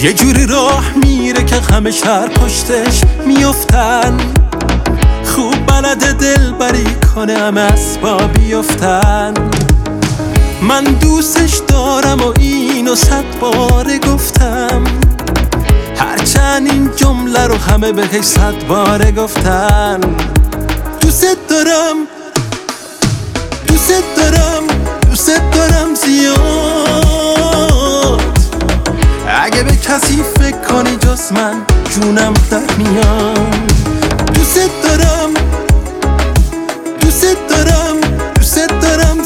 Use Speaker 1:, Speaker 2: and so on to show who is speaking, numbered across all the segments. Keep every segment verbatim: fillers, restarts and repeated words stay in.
Speaker 1: یه جوری راه میره که همه شهر پشتش میافتن. خوب بلده دل بری کنه همه اسبا بیافتن. من دوستش دارم و اینو صد باره گفتم، هرچند این جمله رو همه بهش صد باره گفتن. دوست دارم دوست دارم دوست دارم زیاد. اگه به کسی فکر کنی جز من جونم در میاد. دوست دارم دوست دارم دوست دارم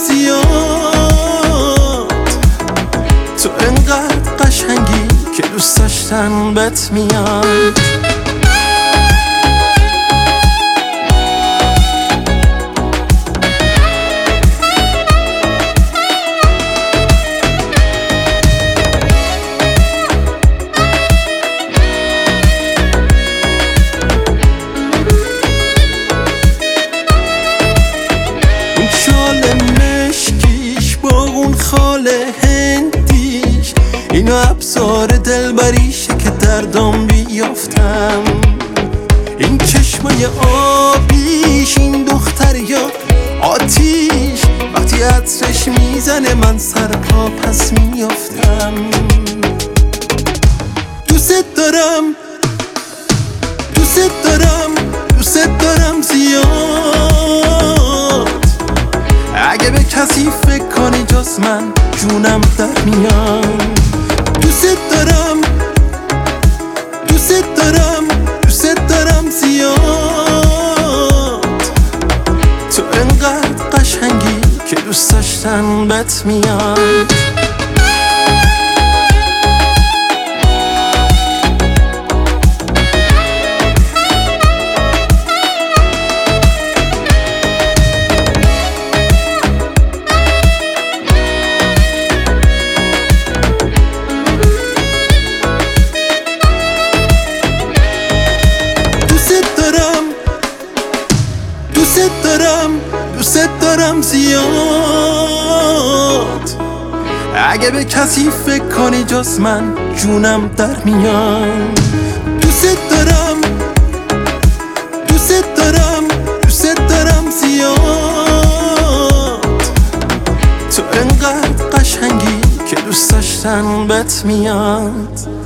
Speaker 1: زیاد. تو انقدر قشنگی که دوست داشتن بهت میاد. خاله هندیش اینو ابزار دلبریشه که دردم بیافتم. این چشمای آبیش، این دختر یا آتیش، وقتی عطرش میزنه من سر پا پس میافتم. دوست دارم دوست دارم دوست دارم زیاد. اگه به کسی فکر کنی جز من جونم در میاد. دوست دارم دوست دارم دوست دارم زیاد. تو انقدر قشنگی که دوست داشتن بهت میاد. دوست دارم دوست دارم زیاد. اگه به کسی فکر کنی جز من جونم در میاد. دوست دارم دوست دارم دوست دارم زیاد. تو انقدر قشنگی که دوست داشتن بهت میاد.